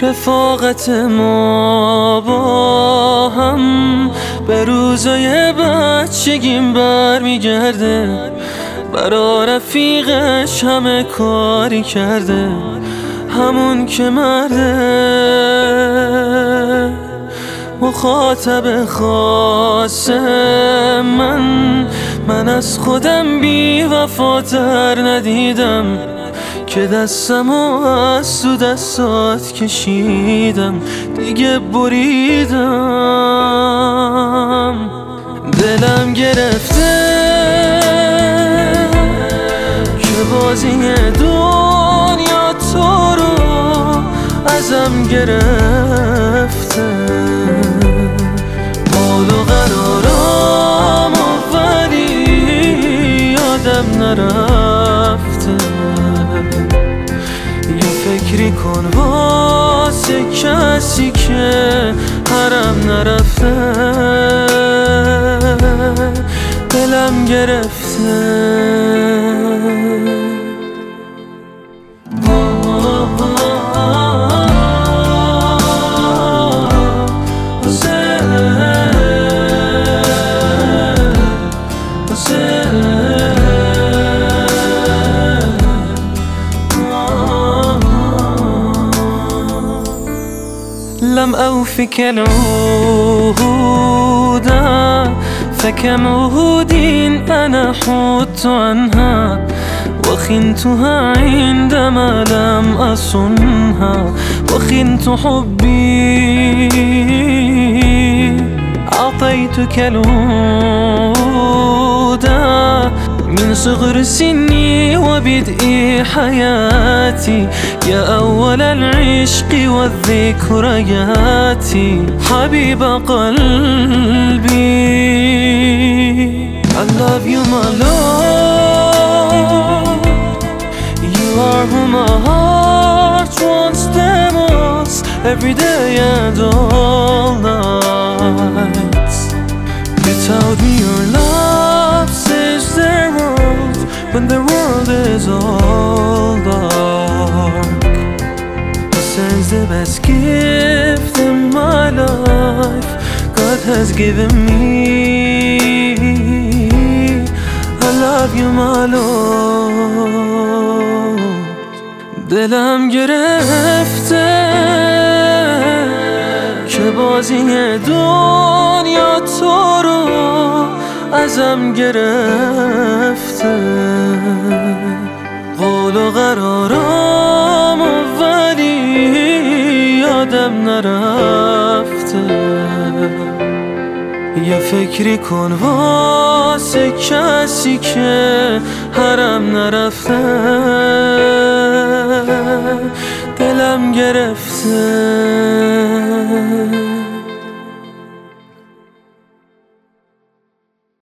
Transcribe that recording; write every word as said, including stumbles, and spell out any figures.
رفاقت ما با هم به روزای بچگیم برمیگرده. برا رفیقش همه کاری کرده، همون که مرده. مخاطب خاص من من از خودم بی وفاتر ندیدم که دستمو از تو دستات کشیدم، دیگه بریدم. دلم گرفته که بازی دنیا تو رو ازم گرفته. حال و قرارم و ولی یادم نرفته. یه فکری کن واسه کسی که حرم نرفته. دلم گرفته. لم أوفك العهود فكم عهود أنا حدت عنها وخنتها عندما لم أصنها وخنت حبي. أعطيتك العهود من صغر سني وبدء حياتي يا أول العشق والذكريات حبيب قلبي. I love you my love, you are who my heart wants the most, every day and all night. Without me your love saves the world when the world is all dark. This is the best gift in my life God has given me. I love you my Lord. دلم گرفته که بازی دنیا تو رو ازم گرفته. قول و قرارم و ولی یادم نرفته. یه فکری کن واسه کسی که حرم نرفته. دلم گرفته.